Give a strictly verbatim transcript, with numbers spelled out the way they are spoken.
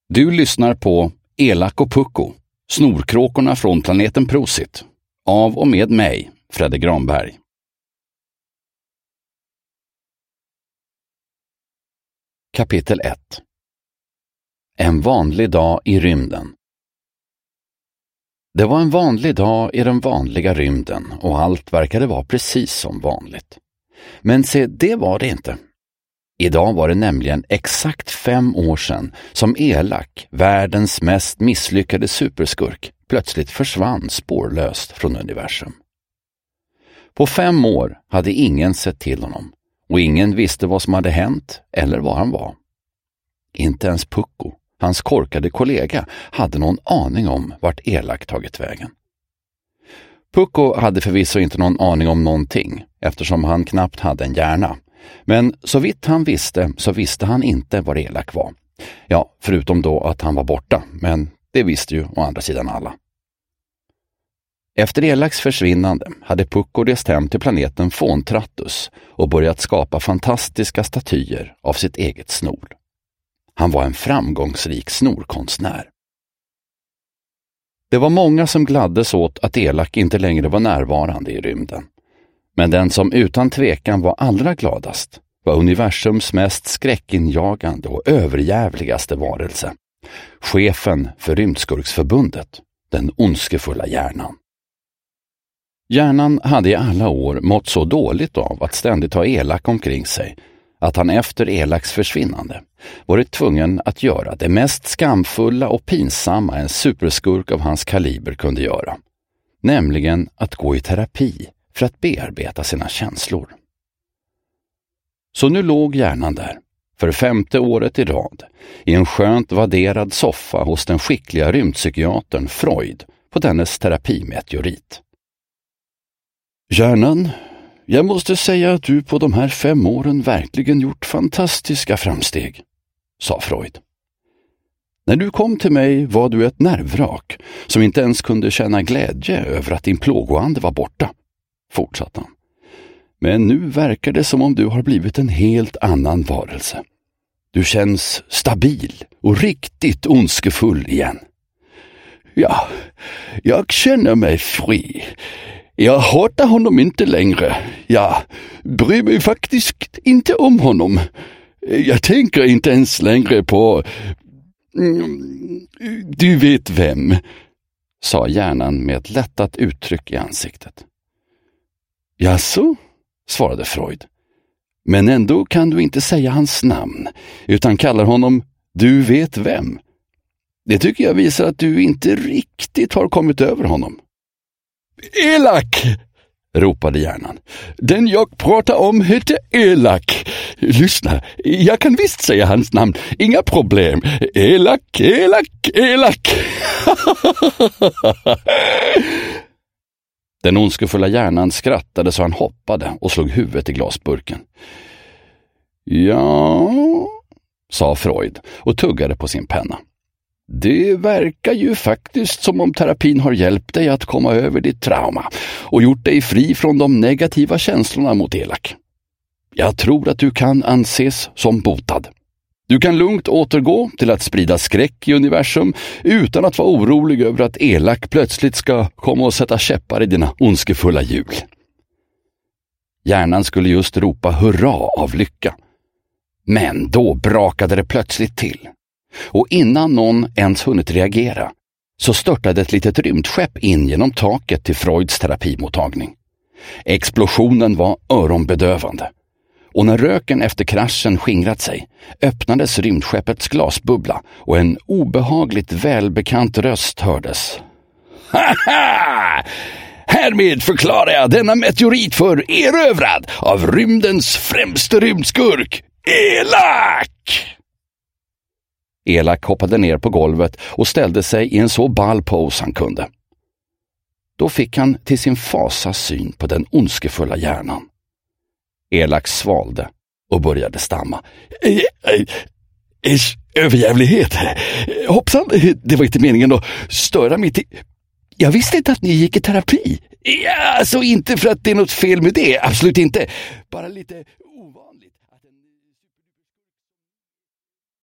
Du lyssnar på Elak och Pucko, snorkråkorna från planeten Prosit, av och med mig, Fredde Granberg. Kapitel ett. En vanlig dag i rymden. Det var en vanlig dag i den vanliga rymden och allt verkade vara precis som vanligt. Men se, det var det inte. Idag var det nämligen exakt fem år sedan som Elak, världens mest misslyckade superskurk, plötsligt försvann spårlöst från universum. På fem år hade ingen sett till honom och ingen visste vad som hade hänt eller var han var. Inte ens Pucko, hans korkade kollega, hade någon aning om vart Elak tagit vägen. Pucko hade förvisso inte någon aning om någonting eftersom han knappt hade en hjärna. Men så vitt han visste så visste han inte var Elak var. Ja, förutom då att han var borta, men det visste ju å andra sidan alla. Efter Elaks försvinnande hade Pucko rest hem till planeten Fontratus och börjat skapa fantastiska statyer av sitt eget snor. Han var en framgångsrik snorkonstnär. Det var många som gladdes åt att Elak inte längre var närvarande i rymden. Men den som utan tvekan var allra gladast var universums mest skräckinjagande och överjävligaste varelse. Chefen för Rymdskurksförbundet, den ondskefulla hjärnan. Hjärnan hade i alla år mått så dåligt av att ständigt ha Elak omkring sig att han efter Elaks försvinnande varit tvungen att göra det mest skamfulla och pinsamma en superskurk av hans kaliber kunde göra. Nämligen att gå i terapi för att bearbeta sina känslor. Så nu låg hjärnan där, för femte året i rad, i en skönt vadderad soffa hos den skickliga rymdpsykiatern Freud på dennes terapimeteorit. Hjärnan, jag måste säga att du på de här fem åren verkligen gjort fantastiska framsteg, sa Freud. När du kom till mig var du ett nervvrak som inte ens kunde känna glädje över att din plågoande var borta, fortsatte han. Men nu verkar det som om du har blivit en helt annan varelse. Du känns stabil och riktigt ondskefull igen. Ja, jag känner mig fri. Jag hatar honom inte längre. Jag bryr mig faktiskt inte om honom. Jag tänker inte ens längre på... Du vet vem, sa hjärnan med ett lättat uttryck i ansiktet. Jaså, svarade Freud. Men ändå kan du inte säga hans namn, utan kallar honom du vet vem. Det tycker jag visar att du inte riktigt har kommit över honom. Elak, ropade hjärnan. Den jag pratar om heter Elak. Lyssna, jag kan visst säga hans namn. Inga problem. Elak, Elak, Elak. Den ondskefulla hjärnan skrattade så han hoppade och slog huvudet i glasburken. Ja, sa Freud och tuggade på sin penna. Det verkar ju faktiskt som om terapin har hjälpt dig att komma över ditt trauma och gjort dig fri från de negativa känslorna mot Elak. Jag tror att du kan anses som botad. Du kan lugnt återgå till att sprida skräck i universum utan att vara orolig över att Elak plötsligt ska komma och sätta käppar i dina ondskefulla hjul. Hjärnan skulle just ropa hurra av lycka. Men då brakade det plötsligt till. Och innan någon ens hunnit reagera så störtade ett litet rymdskepp in genom taket till Freuds terapimottagning. Explosionen var öronbedövande. Och när röken efter kraschen skingrat sig öppnades rymdskeppets glasbubbla och en obehagligt välbekant röst hördes. Haha! Härmed förklarar jag denna meteorit för erövrad av rymdens främste rymdskurk, Elak! Elak hoppade ner på golvet och ställde sig i en så ball pose han kunde. Då fick han till sin fasa syn på den ondskefulla hjärnan. Elak svalde och började stamma. Överjävlighet. Hoppsan, det var inte meningen att störa mitt... Jag visste inte att ni gick i terapi. Ja, alltså inte för att det är något fel med det, absolut inte. Bara lite